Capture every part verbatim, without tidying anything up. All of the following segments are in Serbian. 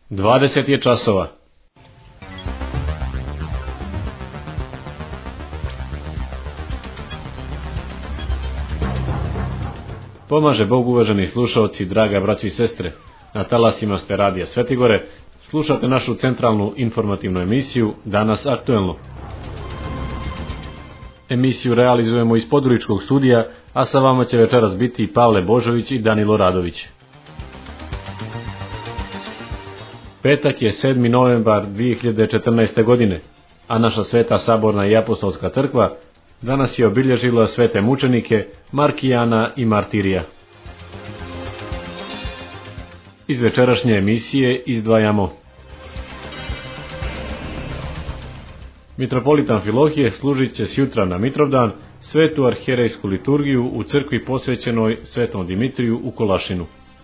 dvadeset je časova. Pomaže Bog, uvaženi slušaoci, draga braći i sestre. Na talasima ste radija Svetigore, slušate našu centralnu informativnu emisiju Danas aktuelno. Emisiju realizujemo iz Podgoričkog studija, a sa vama će večeras biti Pavle Božović i Danilo Radović. Petak je sedmi novembar dvije hiljade četrnaeste. godine, a naša Sveta Saborna i Apostolska crkva danas je obilježila svete mučenike Markijana i Martirija. Iz večerašnje emisije izdvajamo: Mitropolit Amfilohije služit će sjutra na Mitrovdan svetu arhijerejsku liturgiju u crkvi posvećenoj Svetom Dimitriju u Kolašinu.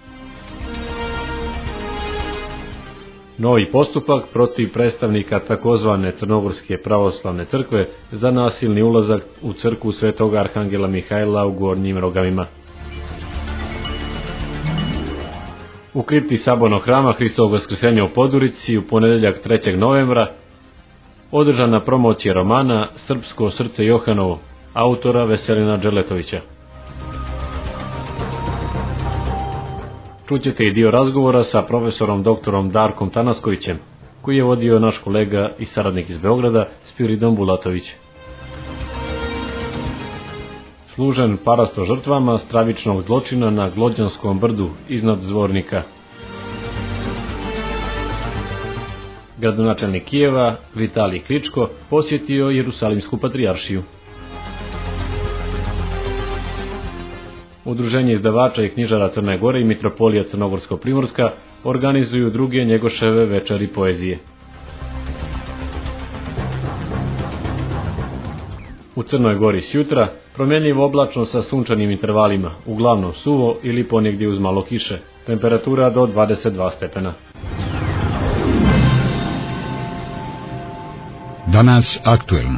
Novi postupak protiv predstavnika takozvane Crnogorske pravoslavne crkve za nasilni ulazak u crkvu Svetog Arhangela Mihajla u Gornjim Rogamima. U kripti Sabornog hrama Hristovog Vaskrsenja u Podgorici u ponedeljak trećeg novembra održana promocija romana Srpsko srce Johanovo, autora Veselina Dželetovića. Čućete i dio razgovora sa profesorom doktorom Darkom Tanaskovićem, koji je vodio naš kolega i saradnik iz Beograda, Spiridon Bulatović. Služen parasto žrtvama stravičnog zločina na Glođanskom brdu iznad Zvornika. Gradonačelnik Kijeva, Vitalij Kličko, posjetio Jerusalimsku patrijaršiju. Udruženje izdavača i knjižara Crne Gore i Mitropolija Crnogorsko-Primorska organizuju druge Njegoševe večeri poezije. U Crnoj Gori sjutra promjenljivo oblačno sa sunčanim intervalima, uglavnom suvo ili ponegdje uz malo kiše. Temperatura do dvadeset dva stepena. Danas aktuelno.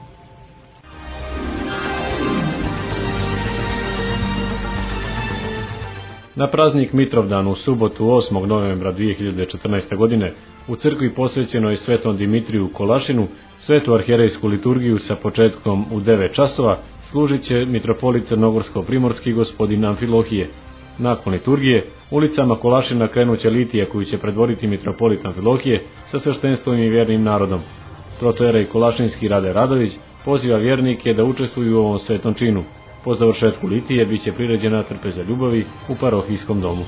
Na praznik Mitrovdan u subotu osmog novembra dvije hiljade četrnaeste. godine u crkvi posvećenoj Svetom Dimitriju u Kolašinu svetu arhijerejsku liturgiju sa početkom u devet časova služit će mitropolit Crnogorsko-Primorski gospodin Amfilohije. Nakon liturgije ulicama Kolašina krenuće litija koju će predvoditi mitropolit Amfilohije sa sveštenstvom i vjernim narodom. Protojerej Kolašinski Rade Radović poziva vjernike da učestvuju u ovom svetom činu. Po završetku litije bit će priređena trpeza ljubavi u parohijskom domu.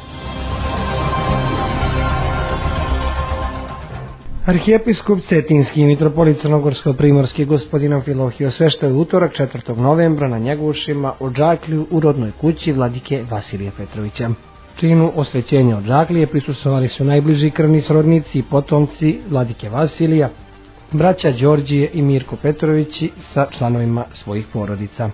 Arhijepiskop Cetinski i mitropolit Crnogorsko-Primorski gospodin Amfilohije osveštao je utorak četvrtog novembra na Njegošima odžaklju u rodnoj kući vladike Vasilija Petrovića. Činu osvećenja odžaklije prisustvovali su najbliži krvni srodnici i potomci vladike Vasilija, braća Đorđije i Mirko Petrovići sa članovima svojih porodica.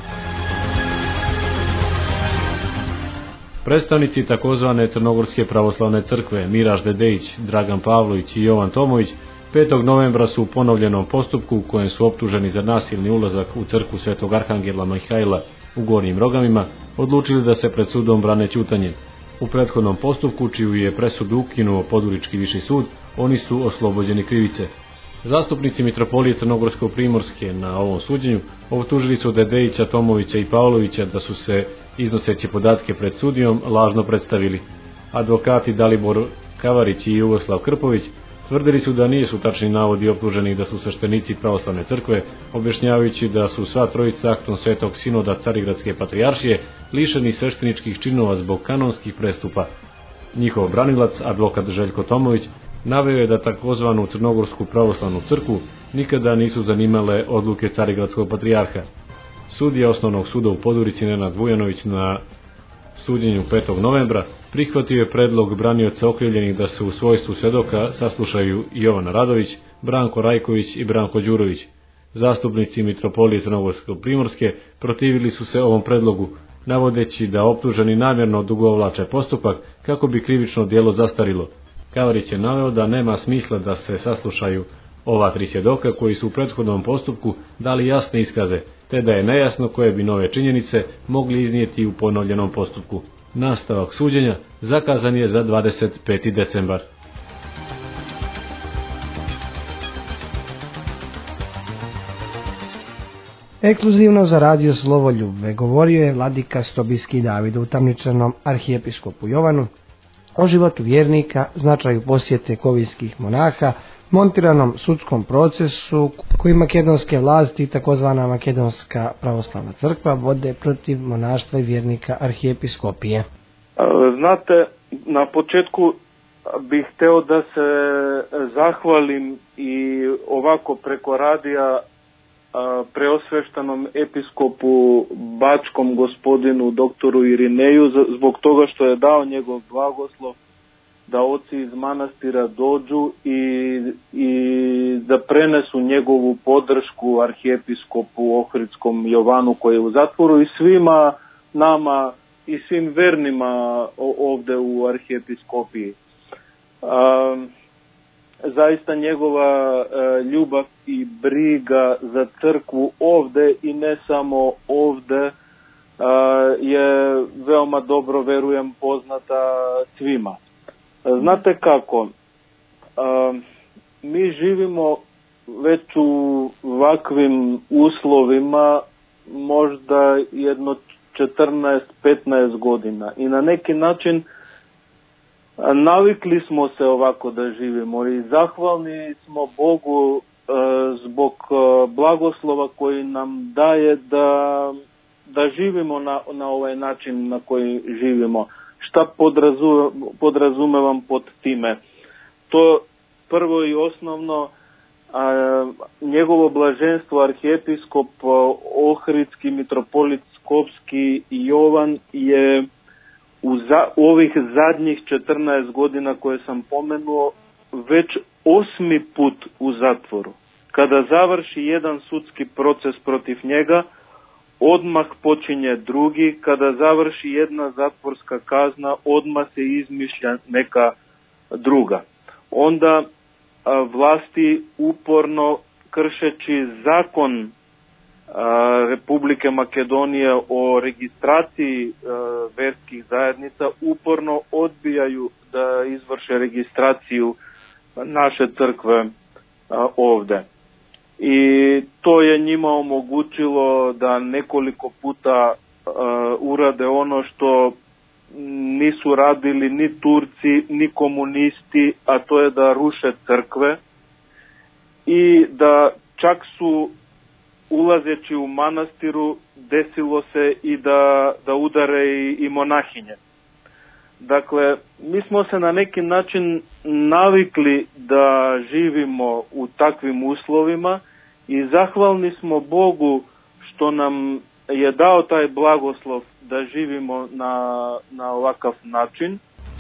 Predstavnici takozvane Crnogorske pravoslavne crkve Miraž Dedejić, Dragan Pavlović i Jovan Tomović petog novembra su u ponovljenom postupku u kojem su optuženi za nasilni ulazak u crkvu Svetog Arhangela Mihajla u Gornjim Rogamima odlučili da se pred sudom brane ćutanjem. U prethodnom postupku, čiju je presudu ukinuo Podgorički viši sud, oni su oslobođeni krivice. Zastupnici mitropolije Crnogorsko-Primorske na ovom suđenju optužili su Dedejića, Tomovića i Pavlovića da su se, iznoseći podatke pred sudijom, lažno predstavili. Advokati Dalibor Kavarić i Jugoslav Krpović tvrdili su da nisu tačni navodi optuženih da su sveštenici pravoslavne crkve, objašnjavajući da su sva trojica aktom Svetog sinoda Carigradske patrijaršije lišeni svešteničkih činova zbog kanonskih prestupa. Njihov branilac, advokat Željko Tomović, naveo je da takozvanu Crnogorsku pravoslavnu crkvu nikada nisu zanimale odluke Carigradskog patrijarha. Sudija Osnovnog suda u Podgorici Nenad Vujanović na suđenju petog novembra prihvatio je predlog branioca okrivljenih da se u svojstvu svjedoka saslušaju Jovan Radović, Branko Rajković i Branko Đurović. Zastupnici mitropolije Crnogorsko-Primorske protivili su se ovom predlogu, navodeći da optuženi namjerno odugovlače postupak kako bi krivično djelo zastarilo. Kavarić je naveo da nema smisla da se saslušaju ova tri svjedoka koji su u prethodnom postupku dali jasne iskaze, te da je nejasno koje bi nove činjenice mogli iznijeti u ponovljenom postupku. Nastavak suđenja zakazan je za dvadeset peti decembar. Ekskluzivno za radio Slovoljube govorio je vladika Stobijski David u tamničanom arhijepiskopu Jovanu o životu vjernika, značaju posjete kovijskih monaha, montiranom sudskom procesu koji makedonske vlasti i takozvana Makedonska pravoslavna crkva vode protiv monaštva i vjernika arhijepiskopije. Znate, na početku bih hteo da se zahvalim i ovako preko radija preosveštanom episkopu Bačkom gospodinu doktoru Irineju zbog toga što je dao njegov blagoslov da oci iz manastira dođu i, i da prenesu njegovu podršku arhijepiskopu Ohridskom Jovanu koji je u zatvoru i svima nama i svim vernima ovde u arhijepiskopiji. Um, zaista njegova e, ljubav i briga za crkvu ovde i ne samo ovde e, je veoma dobro, verujem, poznata svima. Znate kako, e, mi živimo već u ovakvim uslovima možda jedno četrnaest petnaest godina i na neki način navikli smo se ovako da živimo i zahvalni smo Bogu e, zbog blagoslova koji nam daje da, da živimo na, na ovaj način na koji živimo. Šta podrazu, podrazumevam pod time? To prvo i osnovno, a, njegovo blaženstvo arhijepiskop Ohridski mitropolit Skopski Jovan je U, za, u ovih zadnjih četrnaest godina koje sam pomenuo već osmi put u zatvoru. Kada završi jedan sudski proces protiv njega, odmah počinje drugi. Kada završi jedna zatvorska kazna, odmah se izmišlja neka druga. Onda a, vlasti uporno kršeći zakon Republike Makedonije o registraciji verskih zajednica uporno odbijaju da izvrše registraciju naše crkve ovde. I to je njima omogućilo da nekoliko puta urade ono što nisu radili ni Turci, ni komunisti, a to je da ruše crkve i da čak su ulazeći u manastiru desilo se i da, da udare i, i monahinje. Dakle, mi smo se na neki način navikli da živimo u takvim uslovima i zahvalni smo Bogu što nam je dao taj blagoslov da živimo na, na ovakav način.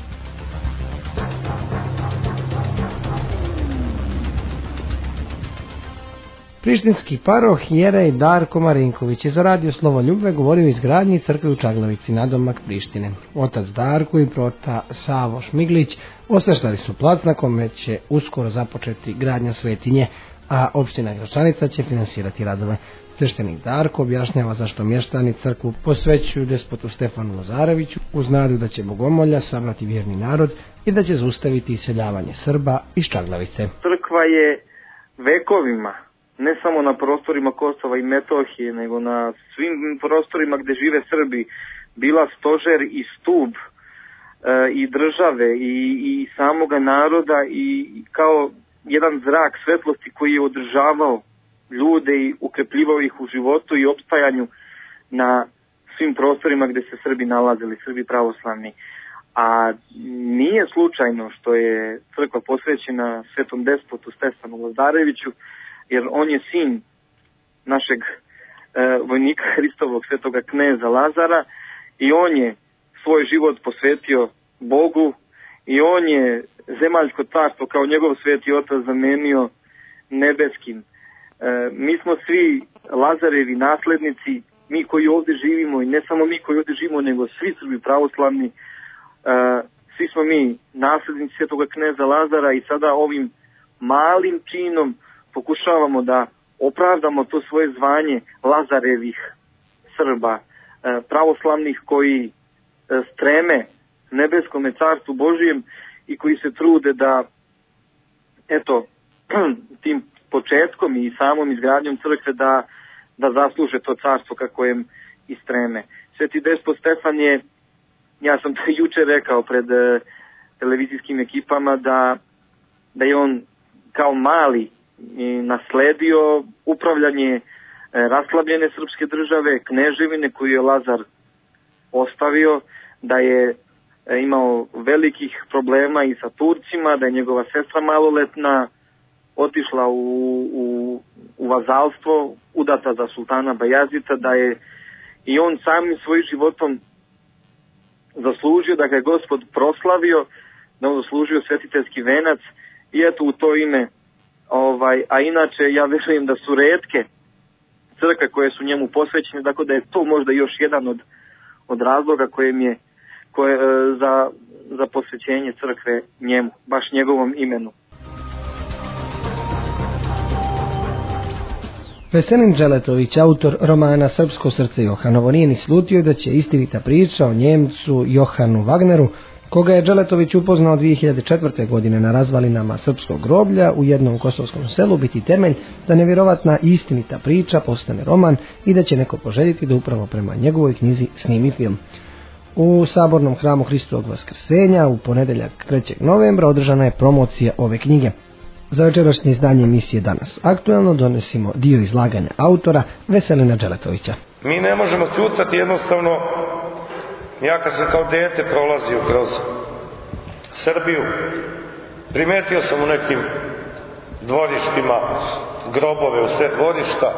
Prištinski paroh jerej Darko Marinković je za radio Slovoljube govorio o izgradnji crkve u Čaglavici, nadomak Prištine. Otac Darko i prota Savo Šmiglić osveštali su plac na kome će uskoro započeti gradnja svetinje, a opština Gračanica će finansirati radove. Sveštenik Darko objašnjava zašto mještani crkvu posvećuju despotu Stefanu Lazareviću uz nadu da će Bogomolja sabrati vjerni narod i da će zaustaviti iseljavanje Srba iz Čaglavice. Crkva je vekovima, ne samo na prostorima Kosova i Metohije, nego na svim prostorima gdje žive Srbi, bila stožer i stub e, i države i, i samoga naroda i kao jedan zrak svetlosti koji je održavao ljude i ukrepljivao ih u životu i opstajanju na svim prostorima gdje se Srbi nalazili, Srbi pravoslavni. A nije slučajno što je crkva posvećena svetom despotu Stefanu Lazareviću, jer on je sin našeg e, vojnika Hristovog svetoga kneza Lazara i on je svoj život posvetio Bogu i on je zemaljsko carstvo kao njegov sveti otac zamenio nebeskim. E, mi smo svi Lazarevi naslednici, mi koji ovdje živimo i ne samo mi koji ovdje živimo, nego svi Srbi pravoslavni, e, svi smo mi naslednici svetoga kneza Lazara i sada ovim malim činom pokušavamo da opravdamo to svoje zvanje Lazarevih Srba, pravoslavnih koji streme nebeskome carstvu Božijem i koji se trude da, eto, tim početkom i samom izgradnjom crkve da da zasluže to carstvo ka kojem i streme. Sveti despot Stefan je, ja sam to juče rekao pred e, televizijskim ekipama, da, da je on kao mali nasledio upravljanje e, raslabljene srpske države, kneževine koju je Lazar ostavio, da je e, imao velikih problema i sa Turcima, da je njegova sestra maloletna otišla u, u, u vazalstvo, udata za sultana Bajazita, da je i on samim svojim životom zaslužio, da ga je Gospod proslavio, da on zaslužio svetiteljski venac i eto u to ime, ovaj, a inače ja verujem da su retke crkve koje su njemu posvećene, tako da je to možda još jedan od, od razloga kojem je koje, za, za posvećenje crkve njemu, baš njegovom imenu. Veselin Dželetović, autor romana Srpsko srce Johanovo, nije ni slutio da će istinita priča o Njemcu Johanu Wagneru, koga je Dželetović upoznao dvije hiljade četvrte. godine na razvalinama srpskog groblja u jednom kosovskom selu, biti temelj da nevjerovatna istinita priča postane roman i da će neko poželjeti da upravo prema njegovoj knjizi snimi film. U Sabornom hramu Hristovog Vaskrsenja u ponedeljak trećeg novembra održana je promocija ove knjige. Za večerašnje izdanje emisije Danas aktuelno donosimo dio izlaganja autora Veselina Dželetovića. Mi ne možemo ćutati, jednostavno. Ja kad sam kao dete prolazio kroz Srbiju, primetio sam u nekim dvorištima grobove u sred dvorišta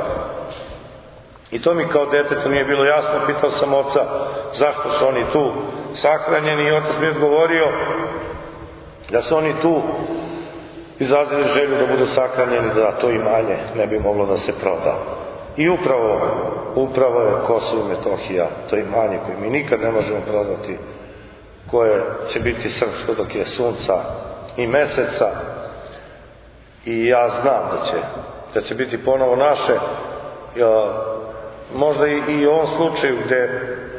i to mi kao detetu nije bilo jasno. Pitao sam oca zašto su oni tu sahranjeni i otac mi je odgovorio da su oni tu izrazili želju da budu sahranjeni, da to imanje ne bi moglo da se proda. I upravo, upravo je Kosovo i Metohija, to imanje koje mi nikad ne možemo prodati, koje će biti srpsko dok je sunca i meseca, i ja znam da će, da će biti ponovo naše. Ja, možda i, i u ovom slučaju gde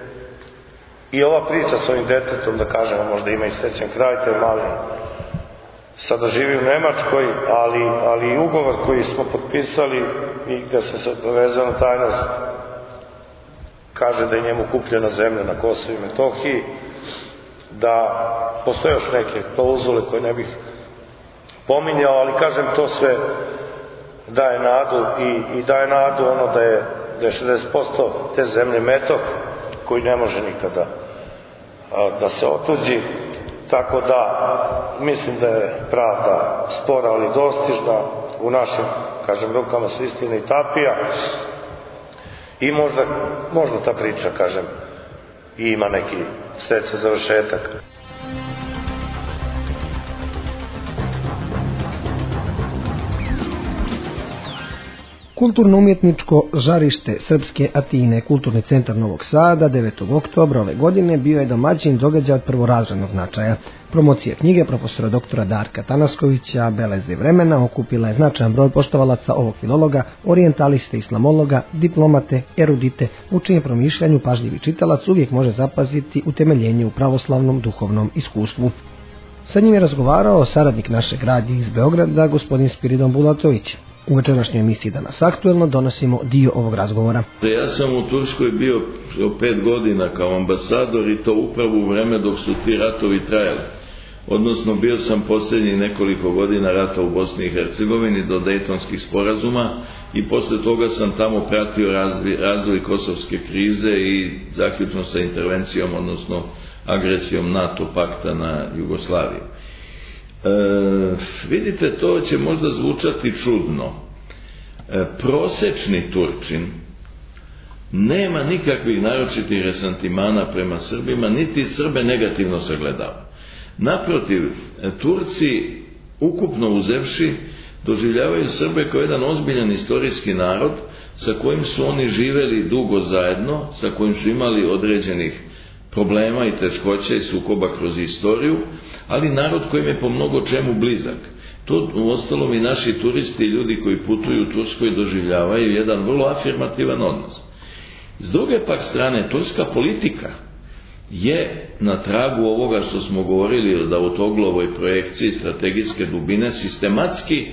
i ova priča s ovim detetom, da kažemo, možda ima i srećan kraj, to je mali, sada živi u Nemačkoj, ali, ali i ugovor koji smo potpisali i gde se vezao na tajnost kaže da je njemu kupljena zemlja na Kosovu i Metohiji, da postoje još neke klauzule koje ne bih pominjao, ali kažem, to sve daje nadu i, i daje nadu ono da je, da je šezdeset posto te zemlje Metoh koji ne može nikada a, da se otuđi. Tako da mislim da je pravda spora ali dostižna, u našim, kažem, rukama su istina i tapija i možda, možda ta priča, kažem, ima neki srećan završetak. Kulturno-umjetničko žarište Srpske Atine, Kulturni centar Novog Sada, devetog oktobra ove godine bio je domaćin događaj od prvorazrednog značaja. Promocija knjige profesora doktora Darka Tanaskovića Beleze vremena okupila je značajan broj poštovalaca ovog filologa, orijentaliste, islamologa, diplomate, erudite, u čijem promišljanju pažljivi čitalac uvijek može zapaziti utemeljenje u pravoslavnom duhovnom iskustvu. Sa njim je razgovarao saradnik našeg radija iz Beograda, gospodin Spiridon Bulatović. U večerašnjoj emisiji Danas aktuelno donosimo dio ovog razgovora. Ja sam u Turskoj bio pet godina kao ambasador i to upravo u vreme dok su ti ratovi trajali. Odnosno bio sam posljednjih nekoliko godina rata u Bosni i Hercegovini do Dejtonskih sporazuma i posle toga sam tamo pratio razvoj, razvoj kosovske krize i zaključno sa intervencijom, odnosno agresijom NATO pakta na Jugoslaviju. E, vidite, to će možda zvučati čudno. E, prosečni Turčin nema nikakvih naročitih resantimana prema Srbima, niti Srbe negativno sagledava. Naprotiv, Turci, ukupno uzevši, doživljavaju Srbe kao jedan ozbiljan istorijski narod sa kojim su oni živeli dugo zajedno, sa kojim su imali određenih problema i teškoća i sukoba kroz istoriju, ali narod kojim je po mnogo čemu blizak. To u ostalom i naši turisti i ljudi koji putuju u Turskoj doživljavaju jedan vrlo afirmativan odnos. S druge pak strane, turska politika je na tragu ovoga što smo govorili o Davutoglovoj projekciji strategijske dubine sistematski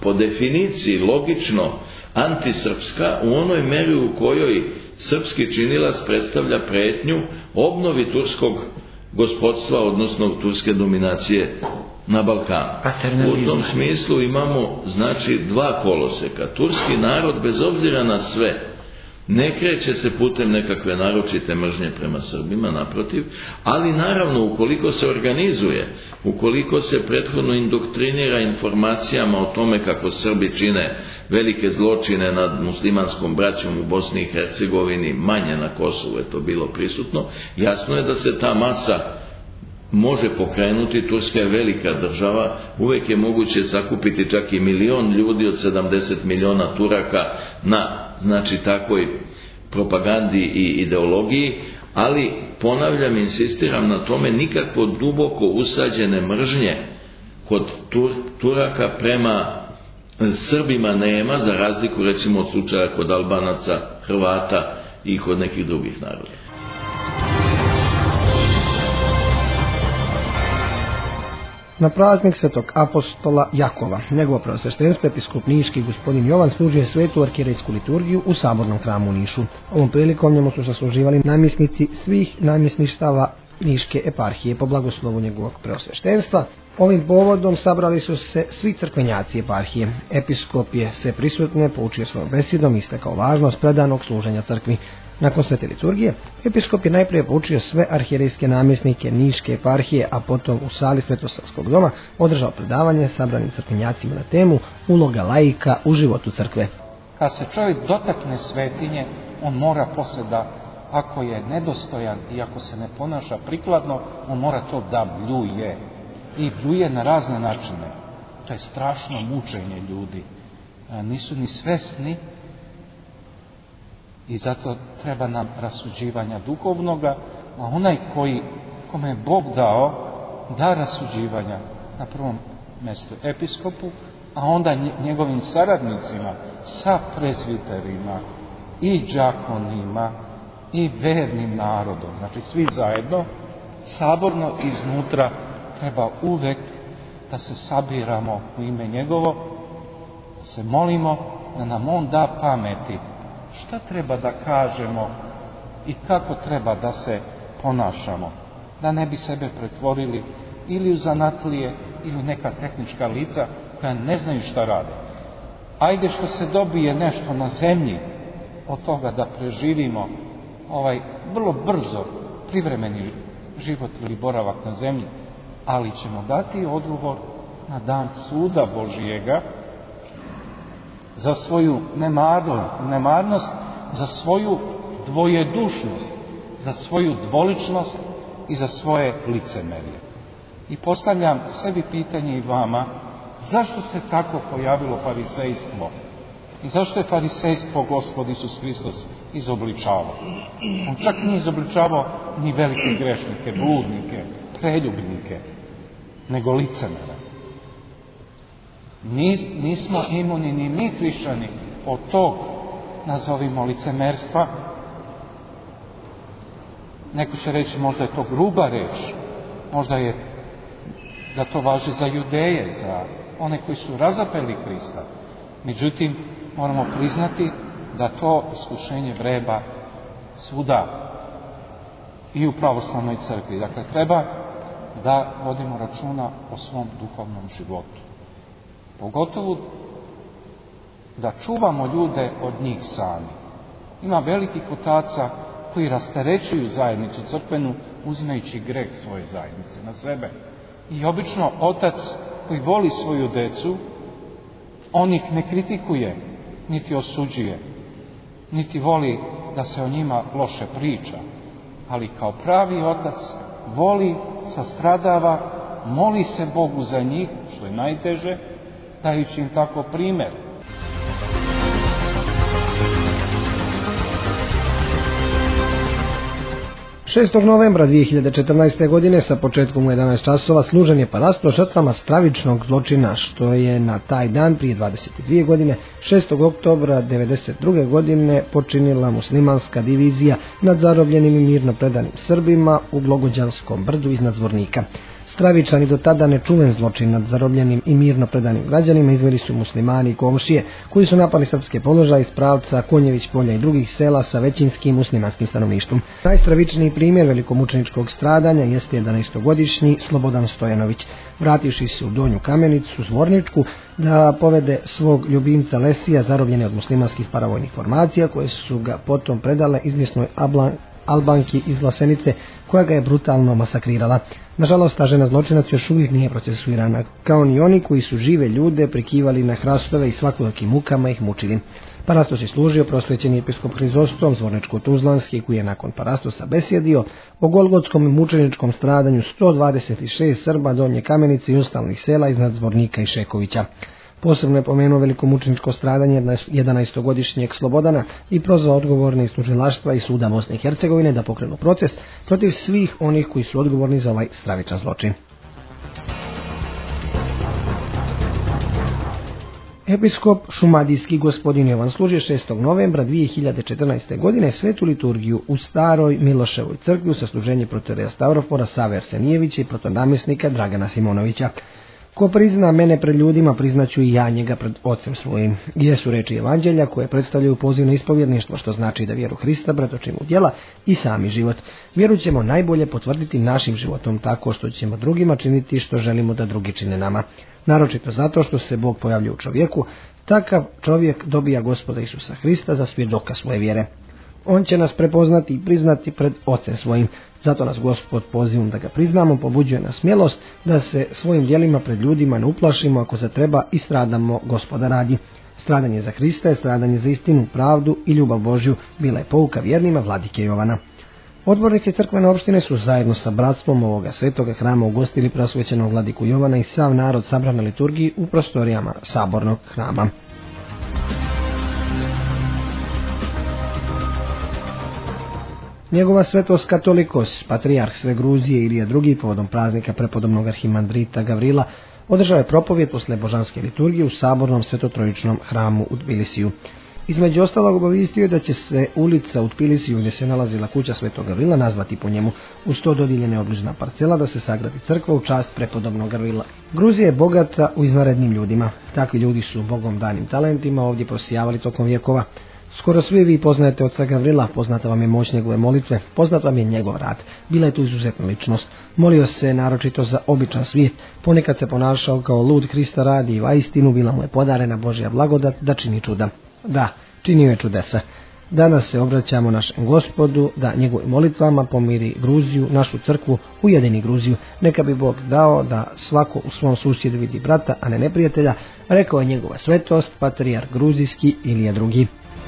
po definiciji logično antisrpska u onoj meri u kojoj srpski činilac predstavlja pretnju obnovi turskog gospodstva, odnosno turske dominacije na Balkanu. U tom smislu imamo, znači, dva koloseka. Turski narod, bez obzira na sve, ne kreće se putem nekakve naročite mržnje prema Srbima, naprotiv, ali naravno ukoliko se organizuje, ukoliko se prethodno indoktrinira informacijama o tome kako Srbi čine velike zločine nad muslimanskom braćom u Bosni i Hercegovini, manje na Kosovu je to bilo prisutno, jasno je da se ta masa može pokrenuti. Turska je velika država, uvek je moguće sakupiti čak i milion ljudi od sedamdeset miliona Turaka na, znači, takvoj propagandi i ideologiji, ali ponavljam, insistiram na tome, nikakvo duboko usađene mržnje kod Tur, Turaka prema Srbima nema, za razliku recimo od slučaja kod Albanaca, Hrvata i kod nekih drugih naroda. Na praznik svetog apostola Jakova, njegovo preosveštenstvo episkop niški gospodin Jovan služio svetu arhijerejsku liturgiju u sabornom hramu u Nišu. Ovom prilikom njemu su sasluživali namjesnici svih namjesništava Niške eparhije po blagoslovu njegovog preosveštenstva. Ovim povodom sabrali su se svi crkvenjaci eparhije. Episkop je sve prisutne poučio svojom besedom i istakao važnost predanog služenja crkvi. Nakon svete liturgije, episkop je najprije poučio sve arhijerejske namjesnike Niške eparhije, a potom u sali Svetosavskog doma održao predavanje sabranim crkvenjacima na temu uloga laika u životu crkve. Kad se čovjek dotakne svetinje, on mora posle da, ako je nedostojan i ako se ne ponaša prikladno, on mora to da bljuje. I bljuje na razne načine. To je strašno mučenje ljudi. Nisu ni svesni i zato treba nam rasuđivanja duhovnoga, a onaj koji, kome je Bog dao, da rasuđivanja na prvom mjestu episkopu, a onda njegovim saradnicima, sa prezviterima i đakonima i vernim narodom, znači svi zajedno, saborno iznutra treba uvek da se sabiramo u ime njegovo, da se molimo da nam on da pameti šta treba da kažemo i kako treba da se ponašamo, da ne bi sebe pretvorili ili u zanatlije ili u neka tehnička lica koja ne znaju šta rade. Ajde što se dobije nešto na zemlji od toga da preživimo ovaj vrlo brzo privremeni život ili boravak na zemlji, ali ćemo dati odgovor na dan suda Božijega za svoju nemarnost, za svoju dvojedušnost, za svoju dvoličnost i za svoje licemerje. I postavljam sebi pitanje i vama, zašto se tako pojavilo farisejstvo? I zašto je farisejstvo Gospod Isus Hristos izobličavao? On čak nije izobličavao ni velike grešnike, bludnike, preljubnike, nego licemere. Nis, nismo imuni ni mi hrišćani od tog, nazovimo, licemerstva. Neko će reći, možda je to gruba reč, možda je da to važi za Judeje, za one koji su razapeli Hrista. Međutim, moramo priznati da to iskušenje vreba svuda i u pravoslavnoj crkvi. Dakle, treba da vodimo računa o svom duhovnom životu. Pogotovo da čuvamo ljude od njih sami. Ima velikih otaca koji rasterećuju zajednicu crkvenu uzimajući greh svoje zajednice na sebe. I obično otac koji voli svoju decu, on ih ne kritikuje, niti osuđuje, niti voli da se o njima loše priča, ali kao pravi otac voli, sastradava, moli se Bogu za njih, što je najteže, dajući im tako primjer. šestog novembra dvije hiljade četrnaeste. godine sa početkom u jedanaest časova služen je parasto žrtvama stravičnog zločina, što je na taj dan prije dvadeset dvije godine, šestog oktobra devedeset druge. godine počinila muslimanska divizija nad zarobljenim i mirno predanim Srbima u Glogođanskom brdu iznad Zvornika. Stravičan i do tada nečuven zločin nad zarobljenim i mirno predanim građanima izveli su muslimani i komšije koji su napali srpske položaje iz pravca Konjević polja i drugih sela sa većinskim muslimanskim stanovništvom. Najstravičniji primjer velikomučeničkog stradanja jeste jedanaestogodišnji Slobodan Stojanović. Vrativši se u Donju Kamenicu, Zvorničku, da povede svog ljubimca Lesija zarobljene od muslimanskih paravojnih formacija koje su ga potom predale izmjesnoj Ablan Albanki iz Vlasenice, koja ga je brutalno masakrirala. Nažalost, ta žena zločinac još uvijek nije procesuirana, kao ni oni koji su žive ljude prikivali na hrastove i svakojakim mukama ih mučili. Parastos je služio prosvećeni episkop Hrizostom Zvorničko-Tuzlanski, koji je nakon Parastosa besjedio o golgotskom i mučeničkom stradanju sto dvadeset šest Srba Donje Kamenice i ostalih sela iznad Zvornika i Šekovića. Posebno je pomenuo velikomučeničko stradanje jedanaestogodišnjeg Slobodana i prozvao odgovorne iz tužilaštva i suda Bosne i Hercegovine da pokrenu proces protiv svih onih koji su odgovorni za ovaj stravičan zločin. Episkop šumadijski gospodin Jovan služio šestog novembra dvije hiljade četrnaeste. godine svetu liturgiju u staroj Miloševoj crkvi sa služenje protoreja Stavrofora Save Arsenijevića i protonamjesnika Dragana Simonovića. Ko prizna mene pred ljudima, priznaću i ja njega pred Ocem svojim. Jesu reči Evanđelja koje predstavljaju poziv na ispovjedništvo, što znači da vjeru Hrista pretočimo u djela i sami život. Vjeru ćemo najbolje potvrditi našim životom tako što ćemo drugima činiti što želimo da drugi čine nama. Naročito zato što se Bog pojavlja u čovjeku, takav čovjek dobija Gospoda Isusa Hrista za svjedoka svoje vjere. On će nas prepoznati i priznati pred Ocem svojim. Zato nas Gospod pozivom da ga priznamo, pobuđuje nas smjelost da se svojim djelima pred ljudima ne uplašimo ako za treba i stradamo Gospoda radi. Stradanje za Hrista je stradanje za istinu, pravdu i ljubav Božju, bila je pouka vjernima vladike Jovana. Odbornici crkvene opštine su zajedno sa bratstvom ovoga svetoga hrama ugostili prosvećenog vladiku Jovana i sav narod sabran na liturgiji u prostorijama sabornog hrama. Njegova svetost Katolikos, patrijarh sve Gruzije Ilija drugi povodom praznika prepodobnog arhimandrita Gavrila, održao je propovjed posle božanske liturgije u sabornom svetotrojičnom hramu u Tbilisiju. Između ostalog obavistio je da će se ulica u Tbilisiju gdje se nalazila kuća svetog Gavrila nazvati po njemu, uz to dodijeljena je obližna parcela da se sagradi crkva u čast prepodobnog Gavrila. Gruzija je bogata u izvanrednim ljudima. Takvi ljudi su Bogom danim talentima ovdje prosijavali tokom vjekova. Skoro svi vi poznajete oca Gavrila, poznata vam je moć njegove molitve, poznat vam je njegov rad. Bila je tu izuzetna ličnost. Molio se naročito za običan svijet, ponekad se ponašao kao lud Hrista radi i vaistinu bila mu je podarena Božja blagodat da čini čuda. Da, činio je čudesa. Danas se obraćamo našem Gospodu da njegovim molitvama pomiri Gruziju, našu crkvu, ujedini Gruziju. Neka bi Bog dao da svako u svom susjedu vidi brata, a ne neprijatelja, rekao je njegova svetost, patrijarh gruzijski Ilija drugi.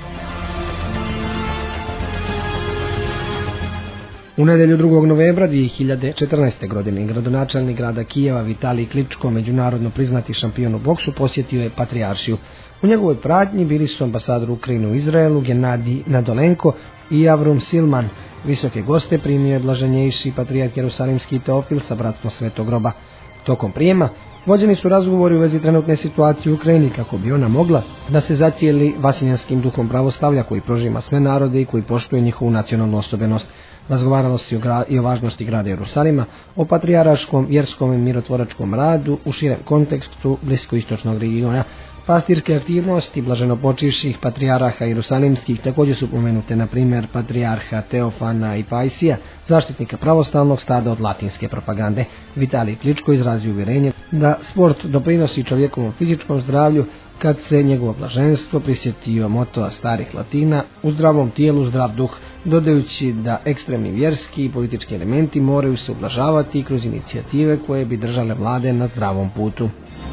U nedjelju drugog novembra dvije hiljade četrnaeste. godine gradonačelnik grada Kijeva Vitalij Kličko, međunarodno priznati šampion u boksu, posjetio je patrijaršiju. U njegovoj pratnji bili su ambasador Ukrajine u Izraelu Genadij Nadolenko i Avrum Silman. Visoke goste primio je blaženjejši patrijarh Jerusalimski Teofil sa bratstvom Svetog groba. Tokom prijema vođeni su razgovori u vezi trenutne situacije u Ukrajini kako bi ona mogla da se zacijeli vasiljanskim duhom pravoslavlja koji prožima sve narode i koji poštuje njihovu nacionalnu osobenost. Razgovaralo se i o važnosti grada Jerusalima, o patrijaraškom, vjerskom i mirotvoračkom radu u širem kontekstu bliskoistočnog regiona. Pastirske aktivnosti blaženopočivših patrijaraha jerusalimskih također su pomenute, na primjer patrijarha Teofana i Pajsija, zaštitnika pravoslavnog stada od latinske propagande. Vitalij Kličko izrazio uvjerenje da sport doprinosi čovjekovom fizičkom zdravlju, kad se njegovo blaženstvo prisjetio motoa starih Latina: u zdravom tijelu zdrav duh, dodajući da ekstremni vjerski i politički elementi moraju se ublažavati kroz inicijative koje bi držale vlade na zdravom putu.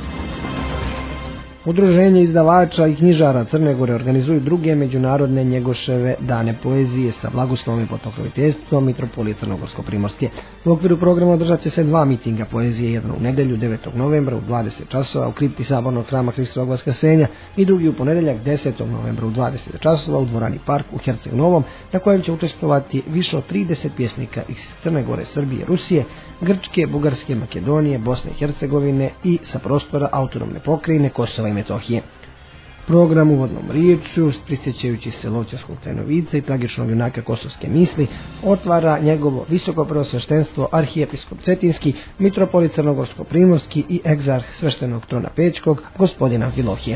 Udruženje izdavača i knjižara Crne Gore organizuju druge međunarodne Njegoševe dane poezije sa blagoslovom i pod pokroviteljstvom Mitropolije Crnogorsko-Primorske. U okviru programa održat će se dva mitinga poezije, jedan u nedjelju devetog novembra u dvadeset časova u kripti sabornog hrama Hristovog Vaskrsenja i drugi u ponedjeljak desetog novembra u dvadeset časova u dvorani Park u Herceg Novom, na kojem će učestvovati više od trideset pjesnika iz Crne Gore, Srbije, Rusije, Grčke, Bugarske, Makedonije, Bosne i Hercegovine i sa prostora autonomne pokrajine Kosova i Metohije. Program uvodnom riječju, prisjećajući se Lovćarskog tajnovica i tragičnog junaka Kosovske misli, otvara njegovo visoko preosveštenstvo arhijepiskop Cetinski, mitropolit Crnogorsko-primorski i egzarh sveštenog trona Pećkog, gospodin Amfilohije.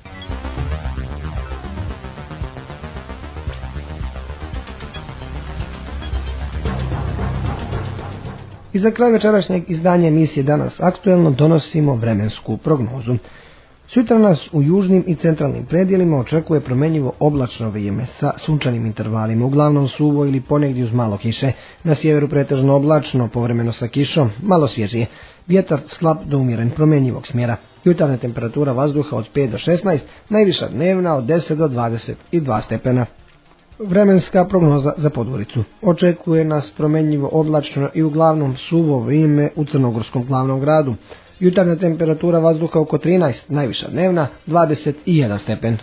I za kraj večerašnjeg izdanja emisije Danas aktuelno donosimo vremensku prognozu. Sutra nas u južnim i centralnim predjelima očekuje promjenjivo oblačno vrijeme sa sunčanim intervalima, uglavnom suvo ili ponegdje uz malo kiše. Na sjeveru pretežno oblačno, povremeno sa kišom, malo svježije. Vjetar slab do umjeren promjenjivog smjera. Jutarnja temperatura vazduha od pet do šesnaest, najviša dnevna od deset do dvadeset dva stepena. Vremenska prognoza za Podgoricu. Očekuje nas promjenjivo oblačno i uglavnom suvo vrijeme u crnogorskom glavnom gradu. Jutarnja temperatura vazduha oko trinaest, najviša dnevna dvadeset jedan stepen.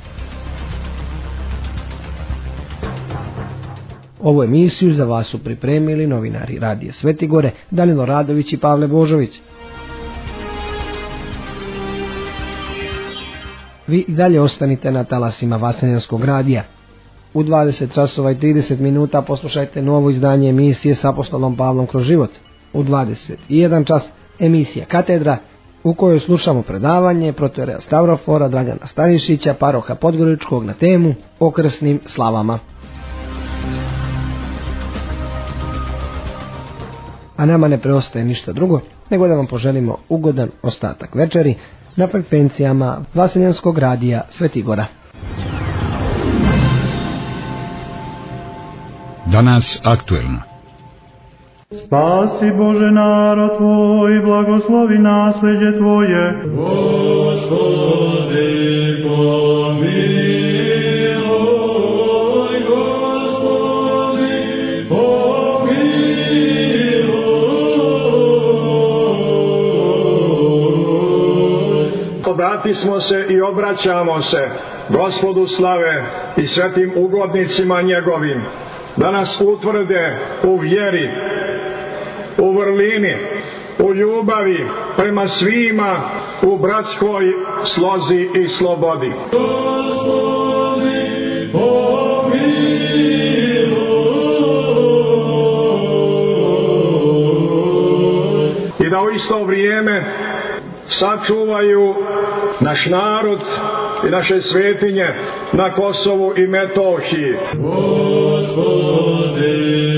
Ovu emisiju za vas su pripremili novinari Radije Svetigore Danilo Radović i Pavle Božović. Vi i dalje ostanite na talasima Vaseljenskog radija. U dvadeset časova i trideset minuta poslušajte novo izdanje emisije s apostolom Pavlom kroz život. U dvadeset jedan čas emisija Katedra, u kojoj slušamo predavanje protoijereja Stavrofora Dragana Stanišića, paroha Podgoričkog, na temu o krsnim slavama. A nama ne preostaje ništa drugo nego da vam poželimo ugodan ostatak večeri na frekvencijama Vaseljenskog radija Svetigora. Danas aktuelno. Spasi Bože narod Tvoj, blagoslovi nasljeđe Tvoje. Gospodi pomiluj, Gospodi pomiluj. Obratismo se i obraćamo se Gospodu slave i svetim ugodnicima njegovim, da nas utvrde u vjeri, u vrlini, u ljubavi prema svima, u bratskoj slozi i slobodi. Gospodi, pomiluj. I da u isto vrijeme sačuvaju naš narod i naše svetinje na Kosovu i Metohiji. Gospodi,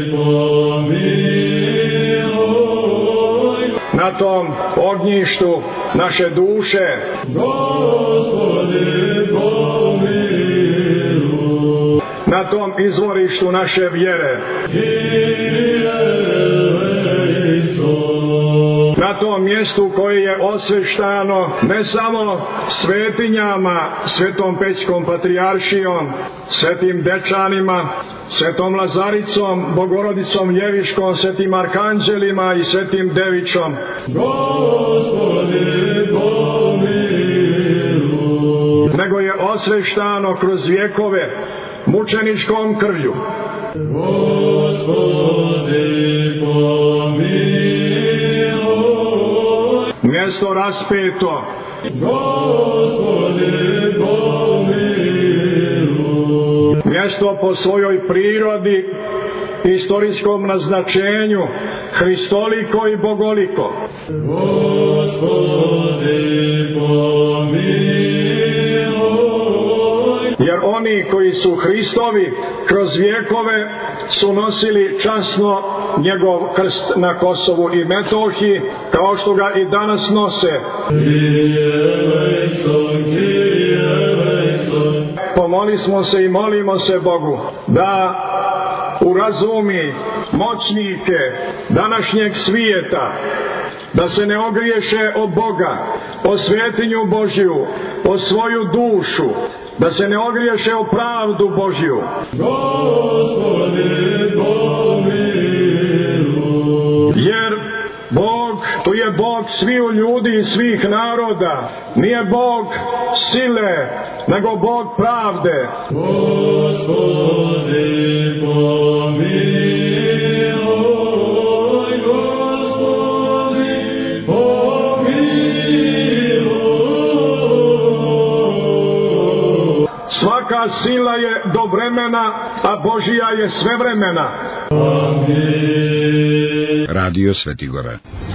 pomiluj. Na tom ognjištu naše duše. Gospodi, pomiluj. Na tom izvorištu naše vjere. Na tom mjestu koje je osveštano ne samo svetinjama, svetom Pećkom patrijaršijom, svetim Dečanima, svetom Lazaricom, Bogorodicom Ljeviškom, svetim Arkanđelima i svetim Devičom. Gospodi, pomiluj. Nego je osveštano kroz vjekove mučeničkom krvlju. Gospodi, pomiluj. Mjesto raspeto. Gospodi, pomiluj. Mjesto po svojoj prirodi, istorijskom naznačenju, hristoliko i bogoliko. Gospodi, pomiluj. Jer oni koji su Hristovi kroz vjekove su nosili časno njegov krst na Kosovu i Metohiji, kao što ga i danas nose. Pomoli smo se i molimo se Bogu da urazumi moćnike današnjeg svijeta, da se ne ogriješe o Boga, o svetinju Božju, o svoju dušu, da se ne ogriješe o pravdu Božju. Gospodi, pomiluj. Jer Bog, to je Bog sviju ljudi i svih naroda, nije Bog sile, nego Bog pravde. Gospodi, pomiluj. Gospodi, pomiluj. Svaka sila je do vremena, a Božija je sve vremena. Radio Svetigora.